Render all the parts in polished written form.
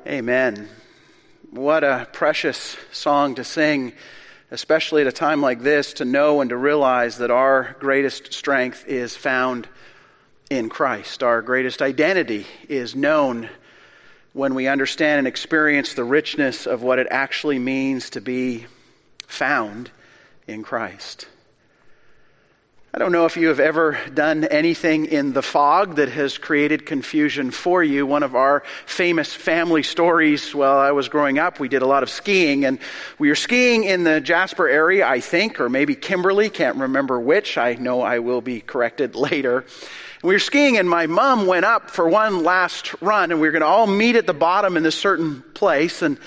Amen. What a precious song to sing, especially at a time like this, to know and to realize that our greatest strength is found in Christ. Our greatest identity is known when we understand and experience the richness of what it actually means to be found in Christ. I don't know if you have ever done anything in the fog that has created confusion for you. One of our famous family stories, while I was growing up, we did a lot of skiing, and we were skiing in the Jasper area, I think, or maybe Kimberly, can't remember which. I know I will be corrected later. And we were skiing, and my mom went up for one last run, and we were going to all meet at the bottom in this certain place, and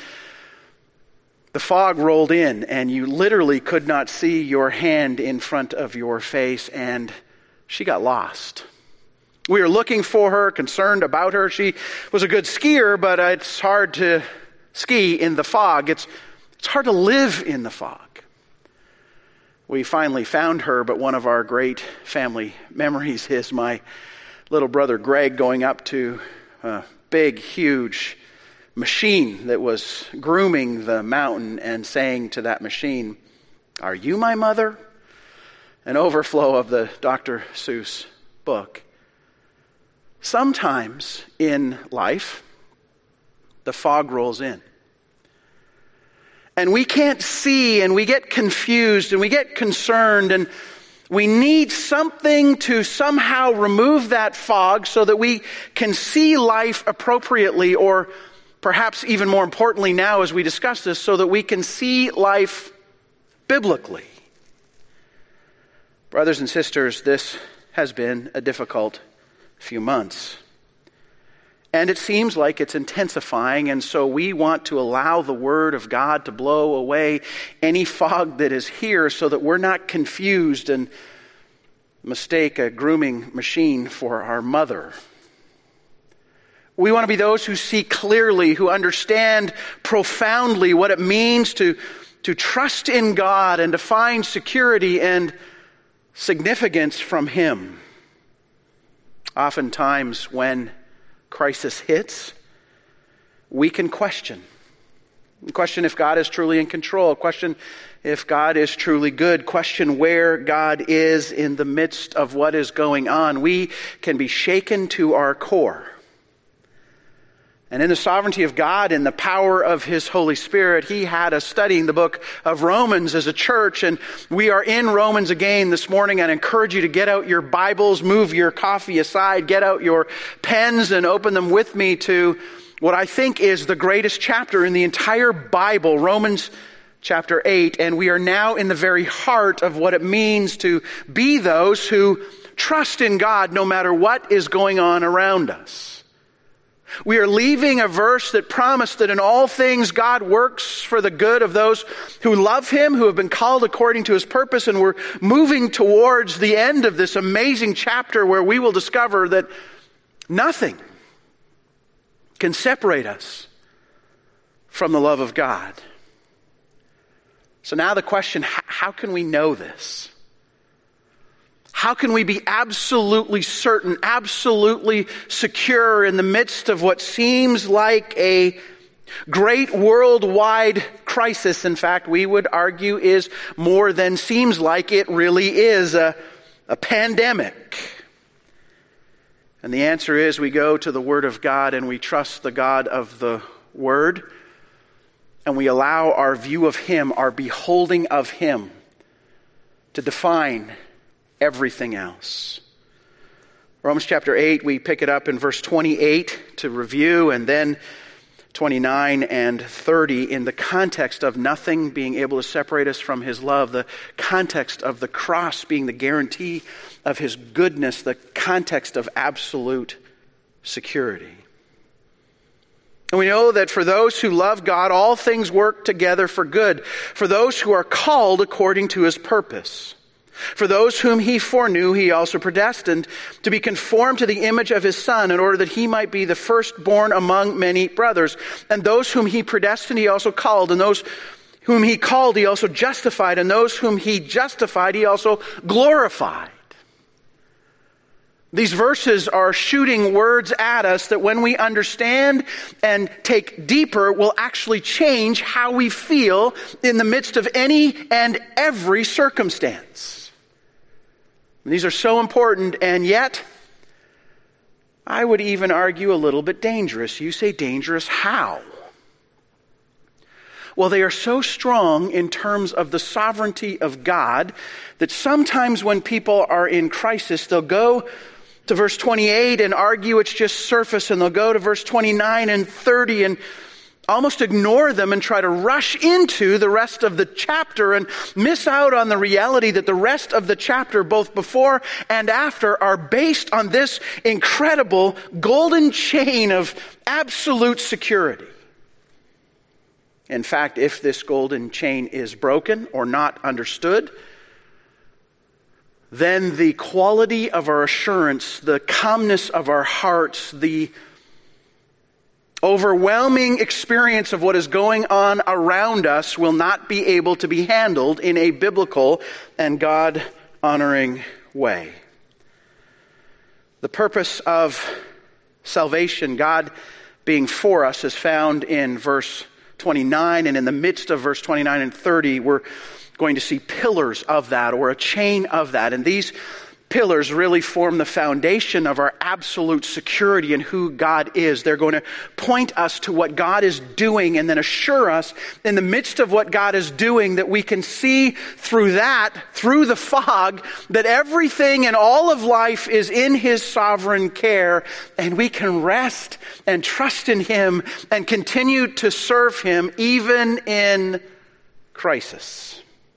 the fog rolled in, and you literally could not see your hand in front of your face, and she got lost. We were looking for her, concerned about her. She was a good skier, but it's hard to ski in the fog. It's hard to live in the fog. We finally found her, but one of our great family memories is my little brother Greg going up to a big, huge machine that was grooming the mountain and saying to that machine, "Are you my mother?" An overflow of the Dr. Seuss book. Sometimes in life, the fog rolls in. And we can't see, and we get confused, and we get concerned, and we need something to somehow remove that fog so that we can see life appropriately, or perhaps even more importantly now as we discuss this, so that we can see life biblically. Brothers and sisters, this has been a difficult few months. And it seems like it's intensifying, and so we want to allow the Word of God to blow away any fog that is here so that we're not confused and mistake a grooming machine for our mother. We want to be those who see clearly, who understand profoundly what it means to trust in God and to find security and significance from Him. Oftentimes when crisis hits, we can question if God is truly in control, question if God is truly good, question where God is in the midst of what is going on. We can be shaken to our core. And in the sovereignty of God and the power of His Holy Spirit, He had us studying the book of Romans as a church. And we are in Romans again this morning. I encourage you to get out your Bibles, move your coffee aside, get out your pens and open them with me to what I think is the greatest chapter in the entire Bible, Romans chapter 8. And we are now in the very heart of what it means to be those who trust in God no matter what is going on around us. We are leaving a verse that promised that in all things God works for the good of those who love Him, who have been called according to His purpose, and we're moving towards the end of this amazing chapter where we will discover that nothing can separate us from the love of God. So now the question, how can we know this? How can we be absolutely certain, absolutely secure in the midst of what seems like a great worldwide crisis? In fact, we would argue is more than seems like. It really is a pandemic. And the answer is we go to the Word of God and we trust the God of the Word, and we allow our view of Him, our beholding of Him, to define everything else. Romans chapter 8, we pick it up in verse 28 to review, and then 29 and 30 in the context of nothing being able to separate us from His love, the context of the cross being the guarantee of His goodness, the context of absolute security. And we know that for those who love God, all things work together for good, for those who are called according to His purpose. For those whom He foreknew, He also predestined to be conformed to the image of His Son, in order that He might be the firstborn among many brothers. And those whom He predestined, He also called. And those whom He called, He also justified. And those whom He justified, He also glorified. These verses are shooting words at us that when we understand and take deeper will actually change how we feel in the midst of any and every circumstance. These are so important, and yet I would even argue a little bit dangerous. You say dangerous how? Well, they are so strong in terms of the sovereignty of God that sometimes when people are in crisis, they'll go to verse 28 and argue it's just surface, and they'll go to verse 29 and 30 and almost ignore them and try to rush into the rest of the chapter and miss out on the reality that the rest of the chapter, both before and after, are based on this incredible golden chain of absolute security. In fact, if this golden chain is broken or not understood, then the quality of our assurance, the calmness of our hearts, the overwhelming experience of what is going on around us will not be able to be handled in a biblical and God-honoring way. The purpose of salvation, God being for us, is found in verse 29, and in the midst of verse 29 and 30, we're going to see pillars of that, or a chain of that. And these pillars really form the foundation of our absolute security in who God is. They're going to point us to what God is doing and then assure us in the midst of what God is doing that we can see through that, through the fog, that everything in all of life is in His sovereign care, and we can rest and trust in Him and continue to serve Him even in crisis.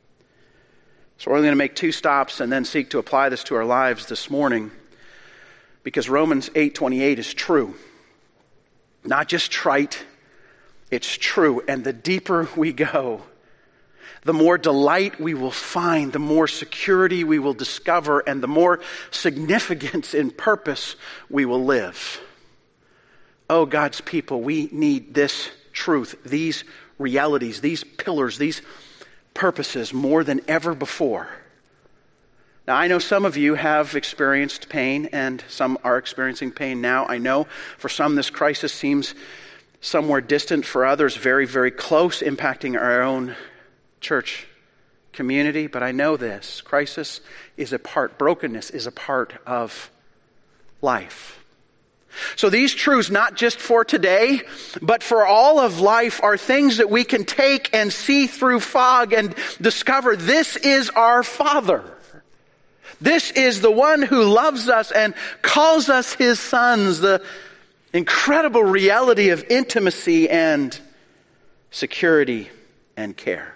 So we're only going to make 2 stops and then seek to apply this to our lives this morning, because Romans 8:28 is true. Not just trite, it's true. And the deeper we go, the more delight we will find, the more security we will discover, and the more significance in purpose we will live. Oh, God's people, we need this truth, these realities, these pillars, these purposes more than ever before. Now, I know some of you have experienced pain, and some are experiencing pain now. I know for some this crisis seems somewhere distant, for others very, very close, impacting our own church community. But I know this: crisis is brokenness is a part of life. So these truths, not just for today, but for all of life, are things that we can take and see through fog and discover this is our Father. This is the one who loves us and calls us His sons. The incredible reality of intimacy and security and care.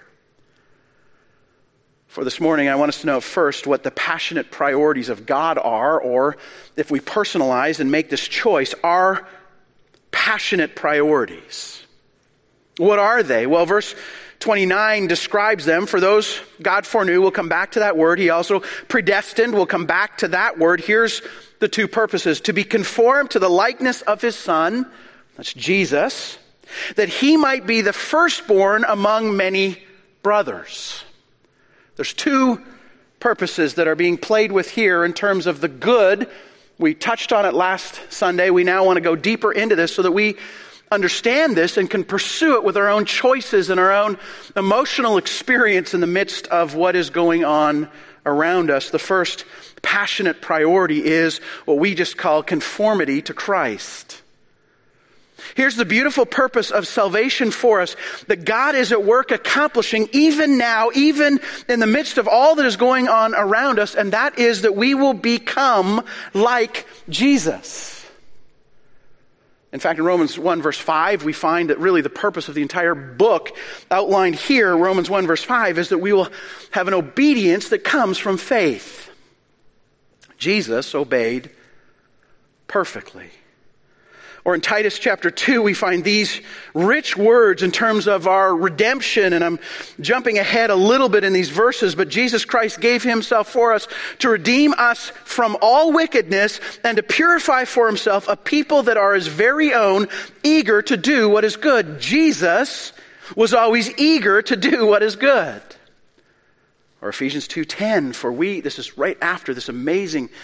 For this morning, I want us to know first what the passionate priorities of God are, or if we personalize and make this choice, our passionate priorities. What are they? Well, verse 29 describes them. For those God foreknew, we'll come back to that word. He also predestined, we'll come back to that word. Here's the 2 purposes: to be conformed to the likeness of His Son, that's Jesus, that He might be the firstborn among many brothers. There's 2 purposes that are being played with here in terms of the good. We touched on it last Sunday. We now want to go deeper into this so that we understand this and can pursue it with our own choices and our own emotional experience in the midst of what is going on around us. The first passionate priority is what we just call conformity to Christ. Here's the beautiful purpose of salvation for us, that God is at work accomplishing even now, even in the midst of all that is going on around us, and that is that we will become like Jesus. In fact, in Romans 1 verse 5, we find that really the purpose of the entire book outlined here, Romans 1 verse 5, is that we will have an obedience that comes from faith. Jesus obeyed perfectly. Or in Titus chapter 2, we find these rich words in terms of our redemption. And I'm jumping ahead a little bit in these verses, but Jesus Christ gave Himself for us to redeem us from all wickedness and to purify for Himself a people that are His very own, eager to do what is good. Jesus was always eager to do what is good. Or Ephesians 2:10, for this is right after this amazing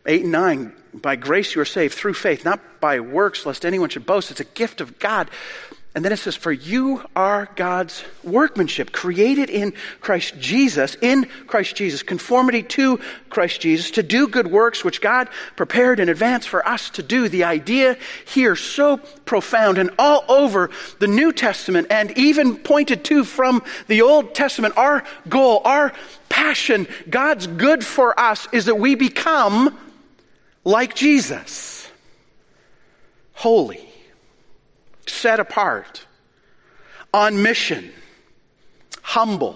8 and 9, by grace you are saved through faith, not by works, lest anyone should boast. It's a gift of God. And then it says, for you are God's workmanship, created in Christ Jesus, conformity to Christ Jesus, to do good works which God prepared in advance for us to do. The idea here, so profound and all over the New Testament and even pointed to from the Old Testament, our goal, our passion, God's good for us is that we become like Jesus, holy, set apart, on mission, humble,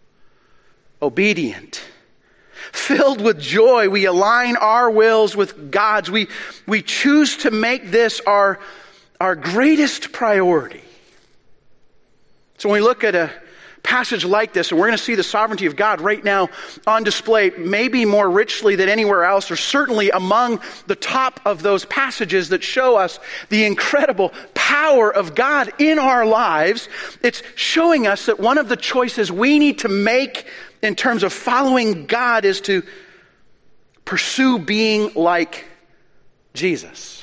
obedient, filled with joy. We align our wills with God's. We choose to make this our greatest priority. So when we look at a passage like this, and we're going to see the sovereignty of God right now on display, maybe more richly than anywhere else, or certainly among the top of those passages that show us the incredible power of God in our lives. It's showing us that one of the choices we need to make in terms of following God is to pursue being like Jesus.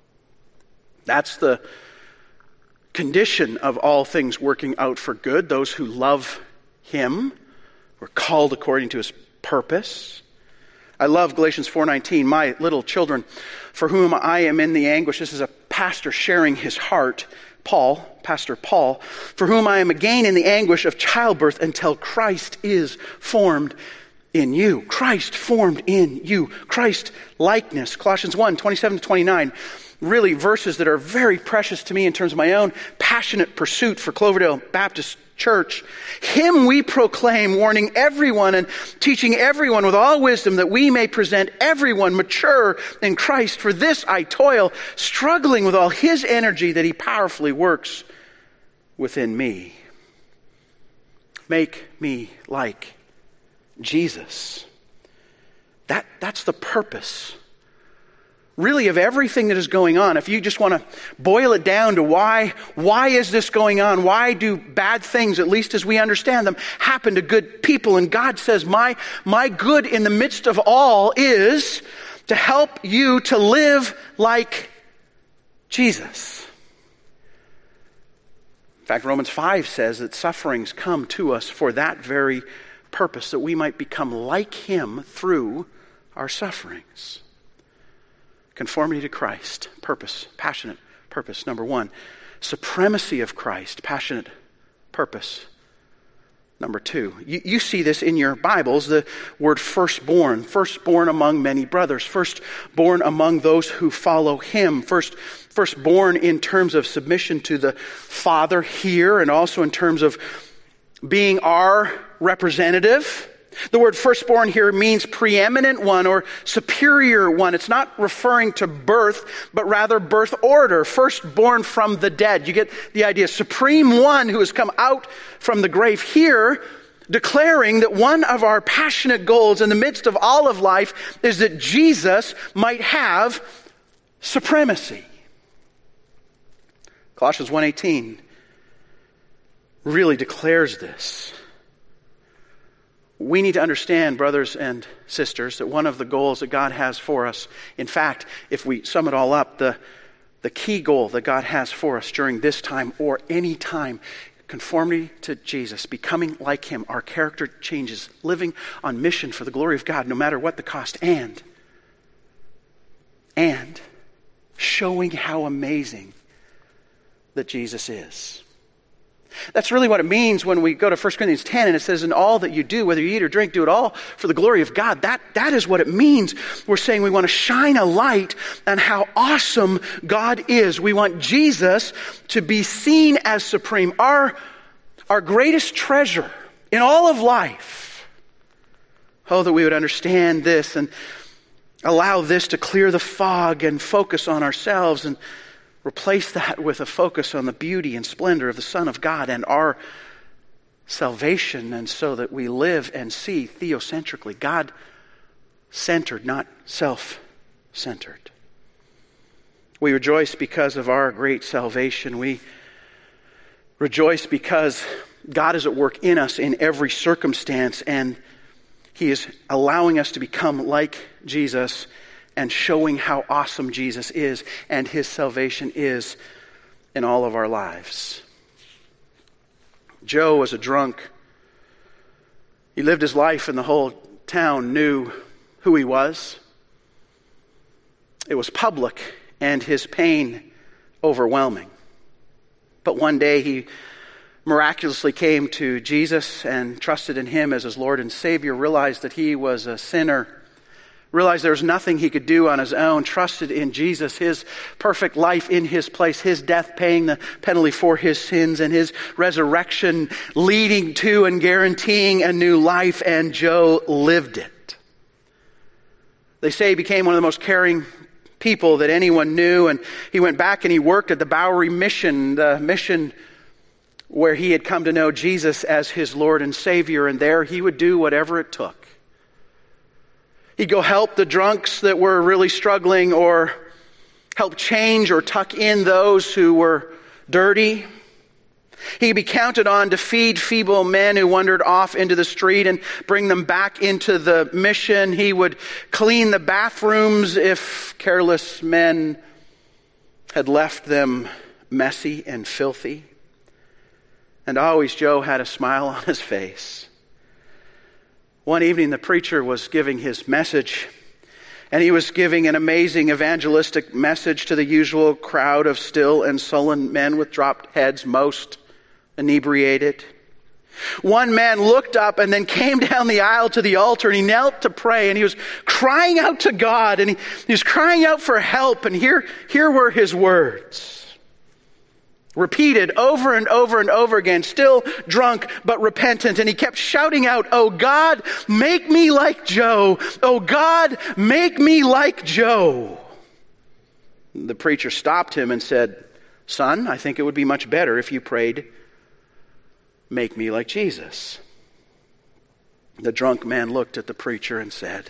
That's the condition of all things working out for good. Those who love Him were called according to His purpose. I love Galatians 4:19. My little children, for whom I am in the anguish. This is a pastor sharing his heart. Pastor Paul, for whom I am again in the anguish of childbirth until Christ is formed in you. Christ formed in you. Christ likeness. Colossians 1:27-29. Really verses that are very precious to me in terms of my own passionate pursuit for Cloverdale Baptist Church. Him we proclaim, warning everyone and teaching everyone with all wisdom, that we may present everyone mature in Christ. For this I toil, struggling with all His energy that He powerfully works within me. Make me like Jesus. That's the purpose, really, of everything that is going on. If you just want to boil it down to why is this going on? Why do bad things, at least as we understand them, happen to good people? And God says, my good in the midst of all is to help you to live like Jesus. In fact, Romans 5 says that sufferings come to us for that very purpose, that we might become like Him through our sufferings. Conformity to Christ, purpose, passionate purpose. Number one, supremacy of Christ, passionate purpose. Number two, you see this in your Bibles, the word firstborn among many brothers, firstborn among those who follow Him, firstborn in terms of submission to the Father here, and also in terms of being our representative. The word firstborn here means preeminent one or superior one. It's not referring to birth, but rather birth order. Firstborn from the dead. You get the idea. Supreme one who has come out from the grave. Here, declaring that one of our passionate goals in the midst of all of life is that Jesus might have supremacy. Colossians 1:18 really declares this. We need to understand, brothers and sisters, that one of the goals that God has for us, in fact, if we sum it all up, the key goal that God has for us during this time or any time, conformity to Jesus, becoming like Him, our character changes, living on mission for the glory of God, no matter what the cost, and showing how amazing that Jesus is. That's really what it means when we go to 1 Corinthians 10 and it says, in all that you do, whether you eat or drink, do it all for the glory of God. That is what it means. We're saying we want to shine a light on how awesome God is. We want Jesus to be seen as supreme, our greatest treasure in all of life. Oh, that we would understand this and allow this to clear the fog and focus on ourselves and replace that with a focus on the beauty and splendor of the Son of God and our salvation, and so that we live and see theocentrically, God-centered, not self-centered. We rejoice because of our great salvation. We rejoice because God is at work in us in every circumstance, and He is allowing us to become like Jesus and showing how awesome Jesus is and his salvation is in all of our lives. Joe was a drunk. He lived his life and the whole town knew who he was. It was public and his pain overwhelming. But one day he miraculously came to Jesus and trusted in him as his Lord and Savior, realized that he was a sinner, realized there was nothing he could do on his own, trusted in Jesus, his perfect life in his place, his death paying the penalty for his sins, and his resurrection leading to and guaranteeing a new life, and Joe lived it. They say he became one of the most caring people that anyone knew, and he went back and he worked at the Bowery Mission, the mission where he had come to know Jesus as his Lord and Savior, and there he would do whatever it took. He'd go help the drunks that were really struggling, or help change or tuck in those who were dirty. He'd be counted on to feed feeble men who wandered off into the street and bring them back into the mission. He would clean the bathrooms if careless men had left them messy and filthy. And always Joe had a smile on his face. One evening the preacher was giving his message, and he was giving an amazing evangelistic message to the usual crowd of still and sullen men with dropped heads, most inebriated. One man looked up and then came down the aisle to the altar, and he knelt to pray, and he was crying out to God, and he was crying out for help, and here were his words. Repeated over and over and over again, still drunk but repentant. And he kept shouting out, "Oh God, make me like Joe. Oh God, make me like Joe." The preacher stopped him and said, "Son, I think it would be much better if you prayed, 'Make me like Jesus.'" The drunk man looked at the preacher and said,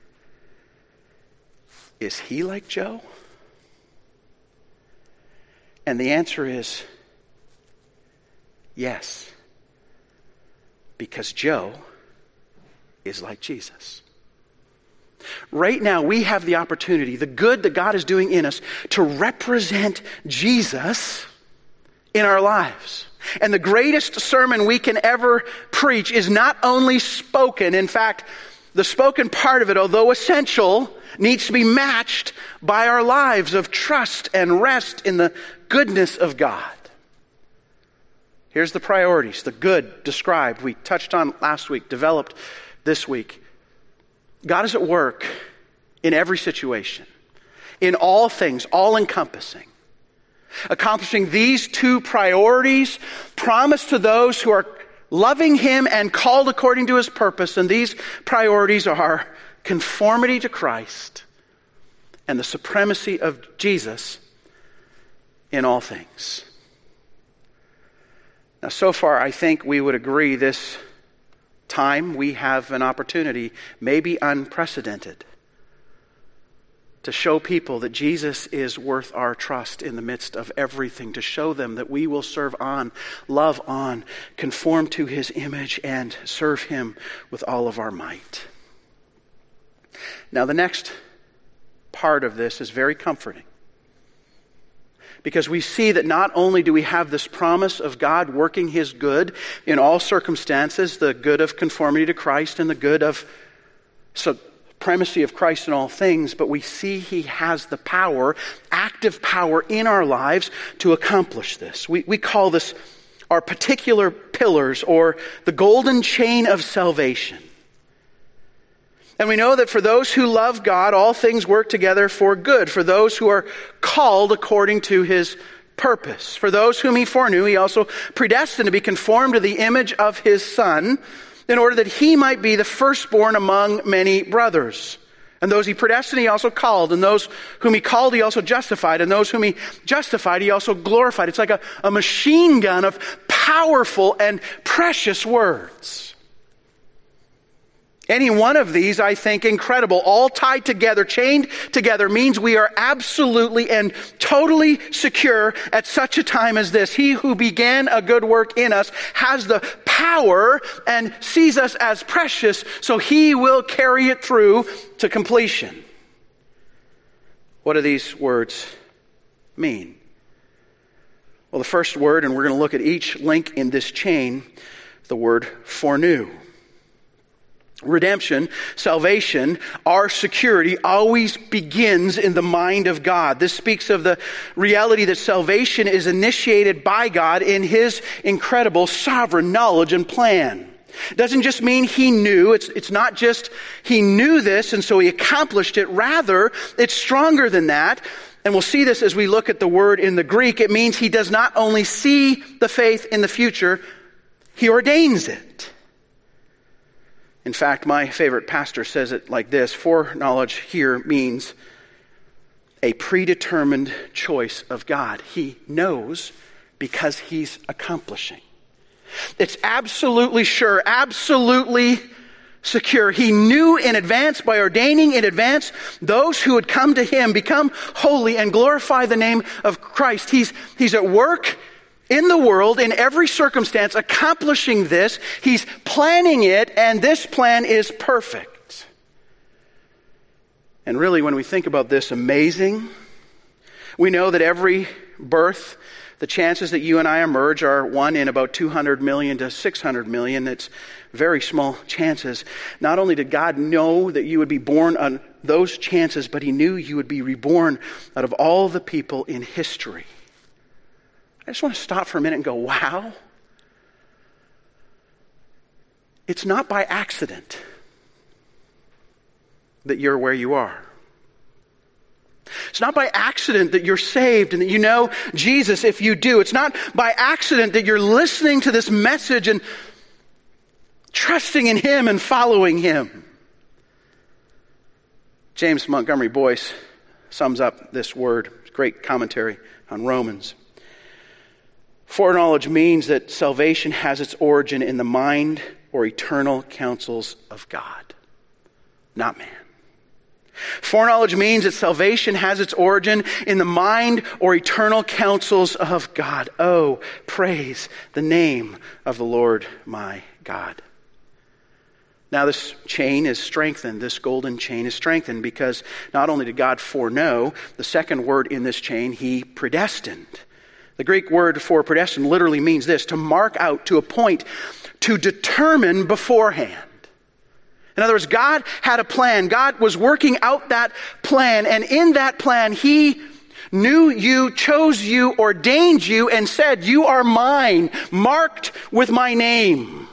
"Is he like Joe?" And the answer is yes, because Joe is like Jesus. Right now, we have the opportunity, the good that God is doing in us, to represent Jesus in our lives. And the greatest sermon we can ever preach is not only spoken. In fact, the spoken part of it, although essential, needs to be matched by our lives of trust and rest in the goodness of God. Here's the priorities, the good described, we touched on last week, developed this week. God is at work in every situation, in all things, all-encompassing, accomplishing these two priorities promised to those who are loving Him and called according to His purpose. And these priorities are conformity to Christ and the supremacy of Jesus in all things. Now, so far, I think we would agree this time we have an opportunity, maybe unprecedented, to show people that Jesus is worth our trust in the midst of everything, to show them that we will serve on, love on, conform to His image, and serve Him with all of our might. Now, the next part of this is very comforting, because we see that not only do we have this promise of God working His good in all circumstances, the good of conformity to Christ and the good of supremacy of Christ in all things, but we see He has the power, active power in our lives to accomplish this. We call this our particular pillars, or the golden chain of salvation. And we know that for those who love God, all things work together for good, for those who are called according to His purpose. For those whom He foreknew, He also predestined to be conformed to the image of His Son, in order that He might be the firstborn among many brothers. And those He predestined, He also called. And those whom He called, He also justified. And those whom He justified, He also glorified. It's like a machine gun of powerful and precious words. Any one of these, I think, incredible, all tied together, chained together, means we are absolutely and totally secure at such a time as this. He who began a good work in us has the power and sees us as precious, so He will carry it through to completion. What do these words mean? Well, the first word, and we're going to look at each link in this chain, the word foreknew. Redemption, salvation, our security always begins in the mind of God. This speaks of the reality that salvation is initiated by God in His incredible sovereign knowledge and plan. It doesn't just mean He knew. It's not just He knew this and so He accomplished it. Rather, it's stronger than that. And we'll see this as we look at the word in the Greek. It means He does not only see the faith in the future, He ordains it. In fact, my favorite pastor says it like this: foreknowledge here means a predetermined choice of God. He knows because He's accomplishing. It's absolutely sure, absolutely secure. He knew in advance, by ordaining in advance those who would come to Him, become holy, and glorify the name of Christ. He's at work in the world, in every circumstance, accomplishing this. He's planning it, and this plan is perfect. And really, when we think about this, amazing, we know that every birth, the chances that you and I emerge are 1 in about 200 million to 600 million. It's very small chances. Not only did God know that you would be born on those chances, but He knew you would be reborn out of all the people in history. I just want to stop for a minute and go, wow. It's not by accident that you're where you are. It's not by accident that you're saved and that you know Jesus if you do. It's not by accident that you're listening to this message and trusting in Him and following Him. James Montgomery Boyce sums up this word. Great commentary on Romans. Foreknowledge means that salvation has its origin in the mind or eternal counsels of God, not man. Foreknowledge means that salvation has its origin in the mind or eternal counsels of God. Oh, praise the name of the Lord my God. Now this chain is strengthened, this golden chain is strengthened because not only did God foreknow, the second word in this chain, He predestined. The Greek word for predestined literally means this: to mark out, to appoint, to determine beforehand. In other words, God had a plan. God was working out that plan, and in that plan, He knew you, chose you, ordained you, and said, "You are mine, marked with my name."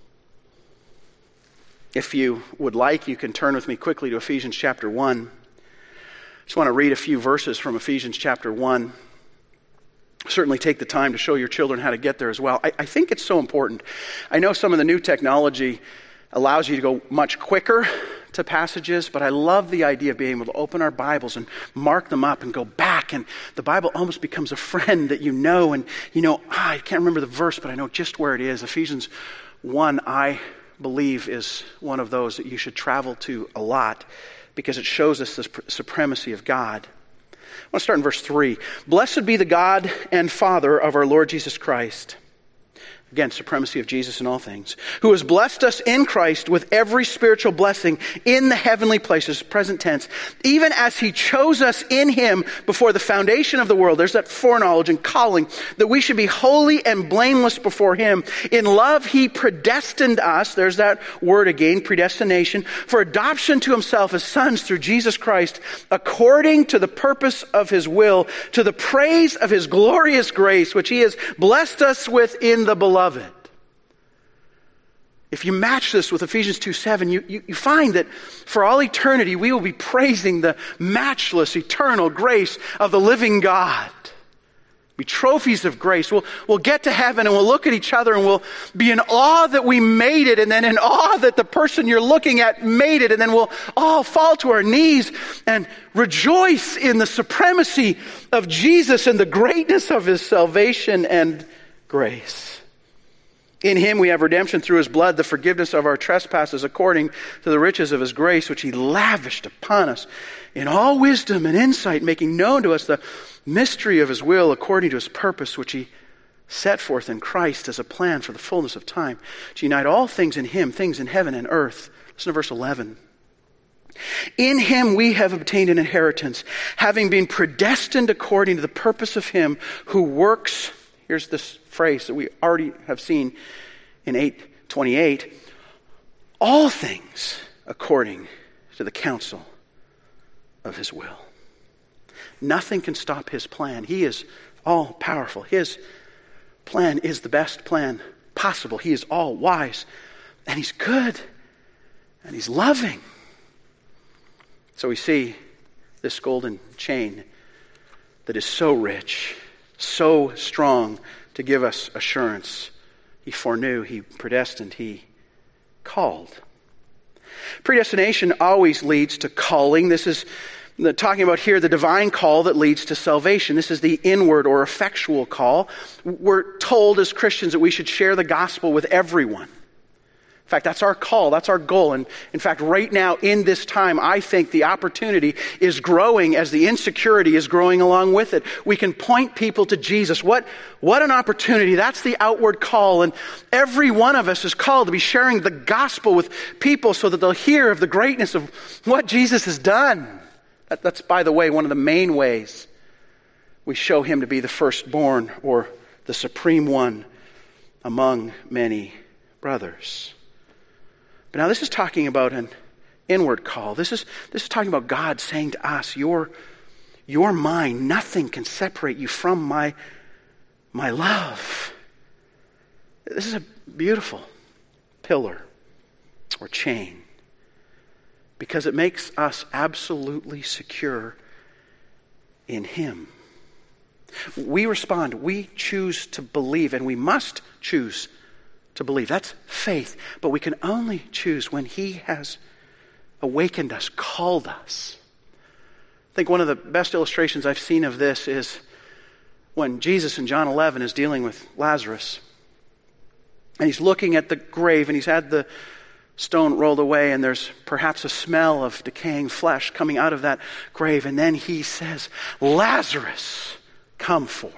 If you would like, you can turn with me quickly to Ephesians chapter 1. I just want to read a few verses from Ephesians chapter 1. Certainly take the time to show your children how to get there as well. I think it's so important. I know some of the new technology allows you to go much quicker to passages, but I love the idea of being able to open our Bibles and mark them up and go back, and the Bible almost becomes a friend that you know, and you know, I can't remember the verse, but I know just where it is. Ephesians 1, I believe, is one of those that you should travel to a lot because it shows us the supremacy of God. I want to start in verse 3. Blessed be the God and Father of our Lord Jesus Christ. Again, supremacy of Jesus in all things. Who has blessed us in Christ with every spiritual blessing in the heavenly places, present tense, even as He chose us in Him before the foundation of the world. There's that foreknowledge and calling that we should be holy and blameless before Him. In love, He predestined us, there's that word again, predestination, for adoption to Himself as sons through Jesus Christ, according to the purpose of His will, to the praise of His glorious grace, which He has blessed us with in the beloved. If you match this with Ephesians 2:7, you find that for all eternity we will be praising the matchless, eternal grace of the living God. Be trophies of grace. We'll get to heaven and we'll look at each other and we'll be in awe that we made it, and then in awe that the person you're looking at made it, and then we'll all fall to our knees and rejoice in the supremacy of Jesus and the greatness of His salvation and grace. In Him we have redemption through His blood, the forgiveness of our trespasses according to the riches of His grace, which He lavished upon us in all wisdom and insight, making known to us the mystery of His will according to His purpose, which He set forth in Christ as a plan for the fullness of time, to unite all things in Him, things in heaven and earth. Listen to verse 11. In him we have obtained an inheritance, having been predestined according to the purpose of him who works, here's this phrase that we already have seen in 8:28, all things according to the counsel of his will. Nothing can stop his plan. He is all powerful. His plan is the best plan possible. He is all wise, and he's good, and he's loving. So we see this golden chain that is so rich, so strong to give us assurance. He foreknew, he predestined, he called. Predestination always leads to calling. This is talking about here the divine call that leads to salvation. This is the inward or effectual call. We're told as Christians that we should share the gospel with everyone. In fact, that's our call, that's our goal. And in fact, right now in this time, I think the opportunity is growing as the insecurity is growing along with it. We can point people to Jesus. What an opportunity. That's the outward call. And every one of us is called to be sharing the gospel with people so that they'll hear of the greatness of what Jesus has done. That's, by the way, one of the main ways we show him to be the firstborn or the supreme one among many brothers. But now this is talking about an inward call. This is talking about God saying to us, you're mine. Nothing can separate you from my love. This is a beautiful pillar or chain because it makes us absolutely secure in him. We respond. We choose to believe, and we must choose to believe. That's faith. But we can only choose when he has awakened us, called us. I think one of the best illustrations I've seen of this is when Jesus in John 11 is dealing with Lazarus. And he's looking at the grave, and he's had the stone rolled away, and there's perhaps a smell of decaying flesh coming out of that grave. And then he says, Lazarus, come forth.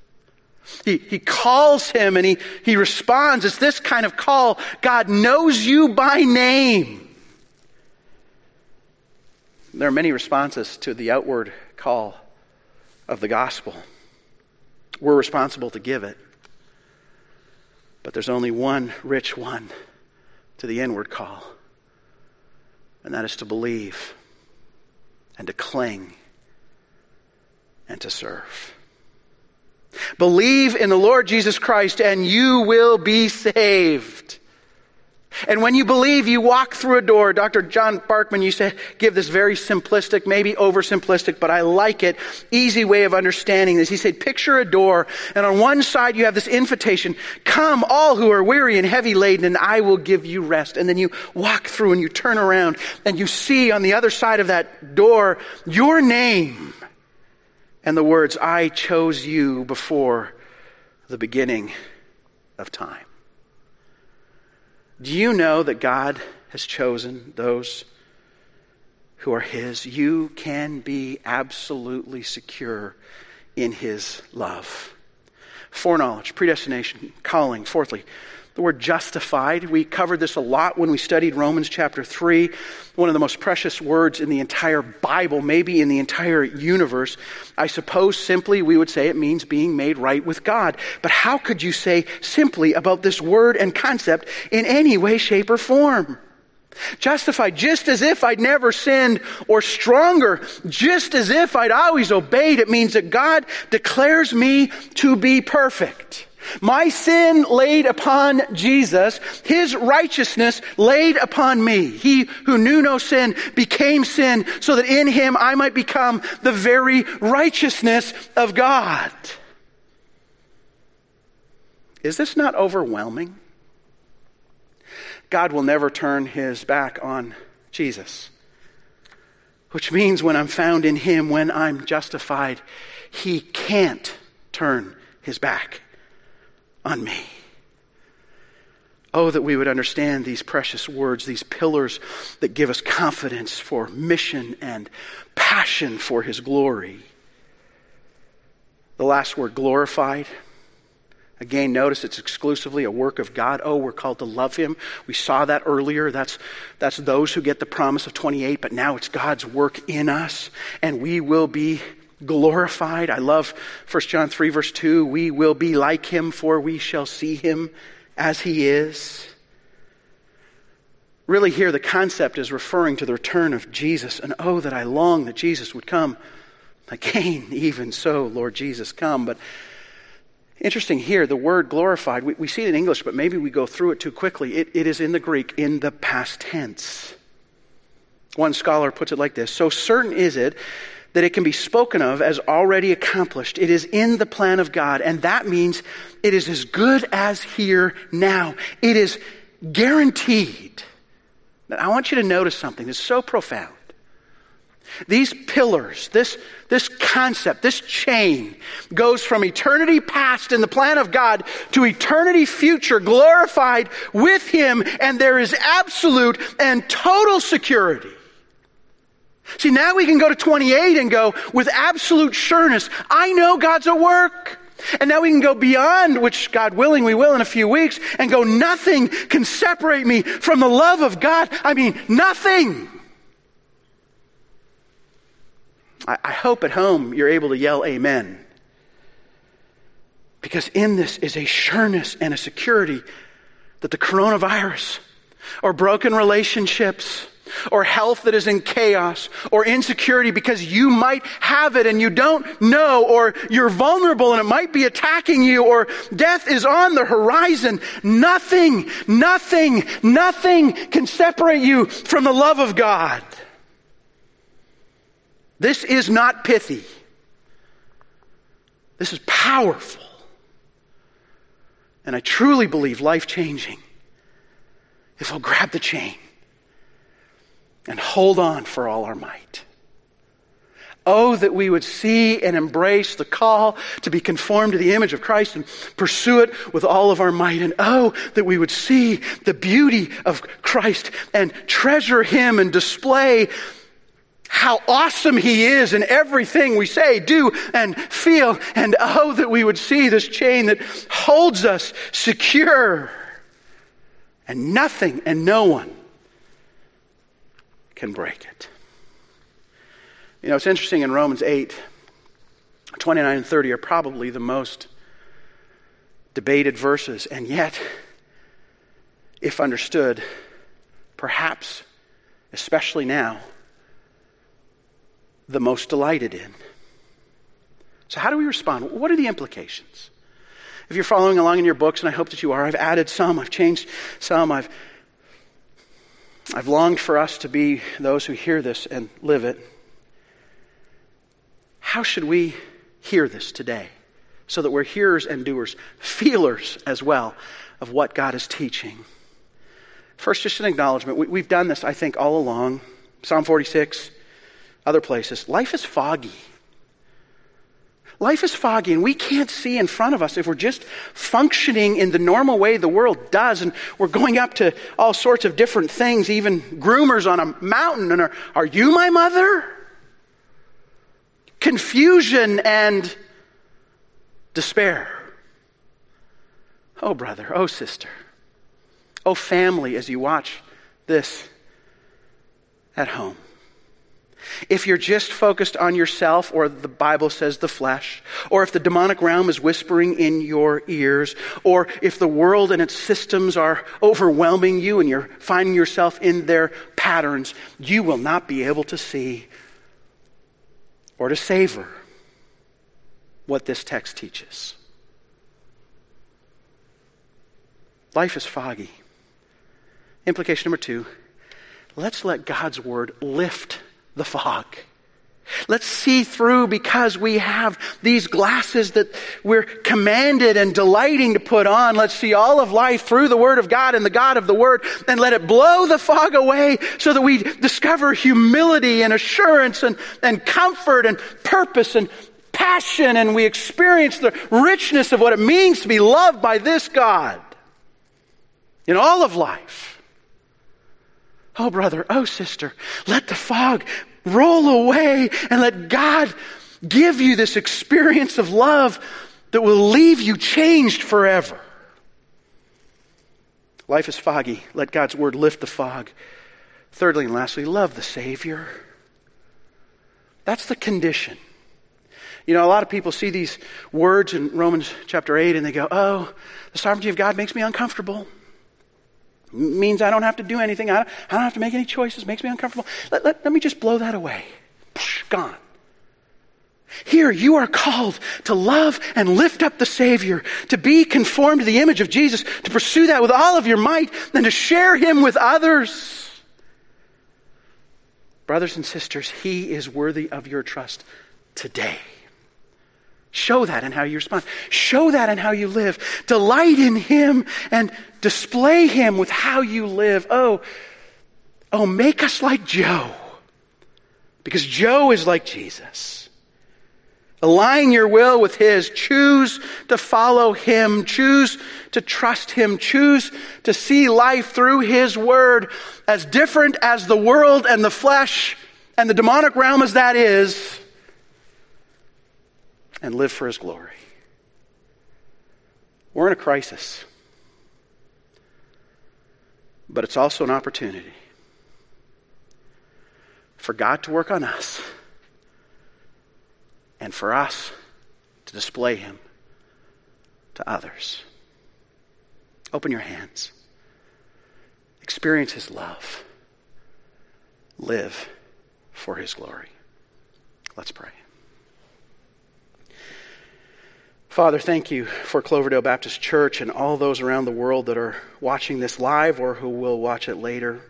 He calls him and he responds. It's this kind of call. God knows you by name. There are many responses to the outward call of the gospel. We're responsible to give it. But there's only one rich one to the inward call. And that is to believe and to cling and to serve. Believe in the Lord Jesus Christ and you will be saved. And when you believe, you walk through a door. Dr. John Barkman used to give this very simplistic, maybe oversimplistic, but I like it, easy way of understanding this. He said, picture a door, and on one side you have this invitation, come all who are weary and heavy laden, and I will give you rest. And then you walk through and you turn around and you see on the other side of that door your name and the words, I chose you before the beginning of time. Do you know that God has chosen those who are his? You can be absolutely secure in his love. Foreknowledge, predestination, calling. Fourthly, the word justified. We covered this a lot when we studied Romans chapter 3. One of the most precious words in the entire Bible, maybe in the entire universe. I suppose simply we would say it means being made right with God. But how could you say simply about this word and concept in any way, shape, or form? Justified, just as if I'd never sinned, or stronger, just as if I'd always obeyed. It means that God declares me to be perfect. My sin laid upon Jesus, his righteousness laid upon me. He who knew no sin became sin so that in him I might become the very righteousness of God. Is this not overwhelming? God will never turn his back on Jesus, which means when I'm found in him, when I'm justified, he can't turn his back on me. Oh, that we would understand these precious words, these pillars that give us confidence for mission and passion for his glory. The last word, glorified. Again, notice it's exclusively a work of God. Oh, we're called to love him. We saw that earlier. That's those who get the promise of 28, but now it's God's work in us, and we will be glorified. I love 1 John 3, verse 2. We will be like him, for we shall see him as he is. Really here, the concept is referring to the return of Jesus. And oh, that I long that Jesus would come again. Even so, Lord Jesus, come. But interesting here, the word glorified, we see it in English, but maybe we go through it too quickly. It is in the Greek in the past tense. One scholar puts it like this: so certain is it that it can be spoken of as already accomplished. It is in the plan of God, and that means it is as good as here now. It is guaranteed. Now, I want you to notice something that's so profound. These pillars, this concept, this chain goes from eternity past in the plan of God to eternity future glorified with him, and there is absolute and total security. See, now we can go to 28 and go with absolute sureness, I know God's at work. And now we can go beyond, which God willing we will in a few weeks, and go, nothing can separate me from the love of God. I mean, nothing. I hope at home you're able to yell amen. Because in this is a sureness and a security that the coronavirus or broken relationships or health that is in chaos or insecurity because you might have it and you don't know, or you're vulnerable and it might be attacking you, or death is on the horizon. Nothing can separate you from the love of God. This is not pithy. This is powerful. And I truly believe life-changing if we'll grab the chain and hold on for all our might. Oh, that we would see and embrace the call to be conformed to the image of Christ and pursue it with all of our might. And oh, that we would see the beauty of Christ and treasure him and display how awesome he is in everything we say, do, and feel. And oh, that we would see this chain that holds us secure, and nothing and no one can break it. You know, it's interesting, in Romans 8, 29 and 30 are probably the most debated verses, and yet, if understood, perhaps, especially now, the most delighted in. So how do we respond? What are the implications? If you're following along in your books, and I hope that you are, I've added some, I've changed some, I've longed for us to be those who hear this and live it. How should we hear this today so that we're hearers and doers, feelers as well of what God is teaching? First, just an acknowledgement. We've done this, I think, all along. Psalm 46, other places. Life is foggy. Life is foggy, and we can't see in front of us if we're just functioning in the normal way the world does, and we're going up to all sorts of different things, even groomers on a mountain, and are you my mother? Confusion and despair. Oh, brother, oh, sister, oh, family, as you watch this at home. If you're just focused on yourself, or the Bible says the flesh, or if the demonic realm is whispering in your ears, or if the world and its systems are overwhelming you and you're finding yourself in their patterns, you will not be able to see or to savor what this text teaches. Life is foggy. Implication number 2, let's let God's word lift the fog. Let's see through, because we have these glasses that we're commanded and delighting to put on. Let's see all of life through the Word of God and the God of the Word, and let it blow the fog away so that we discover humility and assurance and comfort and purpose and passion, and we experience the richness of what it means to be loved by this God in all of life. Oh, brother, oh, sister, let the fog roll away and let God give you this experience of love that will leave you changed forever. Life is foggy. Let God's word lift the fog. Thirdly and lastly, love the Savior. That's the condition. You know, a lot of people see these words in Romans chapter 8 and they go, oh, the sovereignty of God makes me uncomfortable. It means I don't have to do anything. I don't have to make any choices. It makes me uncomfortable. Let me just blow that away. Gone. Here, you are called to love and lift up the Savior, to be conformed to the image of Jesus, to pursue that with all of your might, and to share Him with others. Brothers and sisters, He is worthy of your trust today. Show that in how you respond. Show that in how you live. Delight in Him and display Him with how you live. Oh, make us like Joe. Because Joe is like Jesus. Align your will with His. Choose to follow Him. Choose to trust Him. Choose to see life through His Word, as different as the world and the flesh and the demonic realm as that is, and live for His glory. We're in a crisis, but it's also an opportunity for God to work on us and for us to display Him to others. Open your hands. Experience His love. Live for His glory. Let's pray. Father, thank you for Cloverdale Baptist Church and all those around the world that are watching this live or who will watch it later.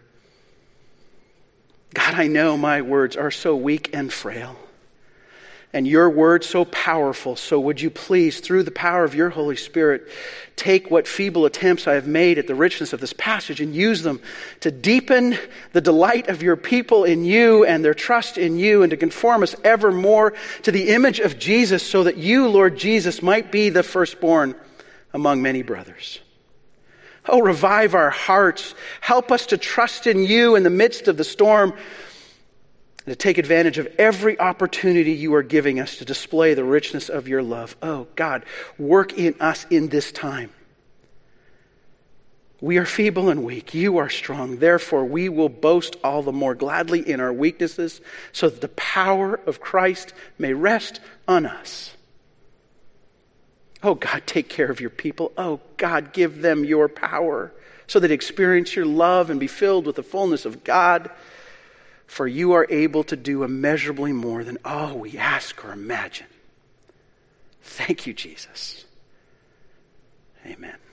God, I know my words are so weak and frail, and your word so powerful. So would you please, through the power of your Holy Spirit, take what feeble attempts I have made at the richness of this passage and use them to deepen the delight of your people in you and their trust in you, and to conform us ever more to the image of Jesus, so that you, Lord Jesus, might be the firstborn among many brothers. Oh, revive our hearts. Help us to trust in you in the midst of the storm, and to take advantage of every opportunity you are giving us to display the richness of your love. Oh, God, work in us in this time. We are feeble and weak. You are strong. Therefore, we will boast all the more gladly in our weaknesses, so that the power of Christ may rest on us. Oh, God, take care of your people. Oh, God, give them your power so that they experience your love and be filled with the fullness of God. For you are able to do immeasurably more than all we ask or imagine. Thank you, Jesus. Amen.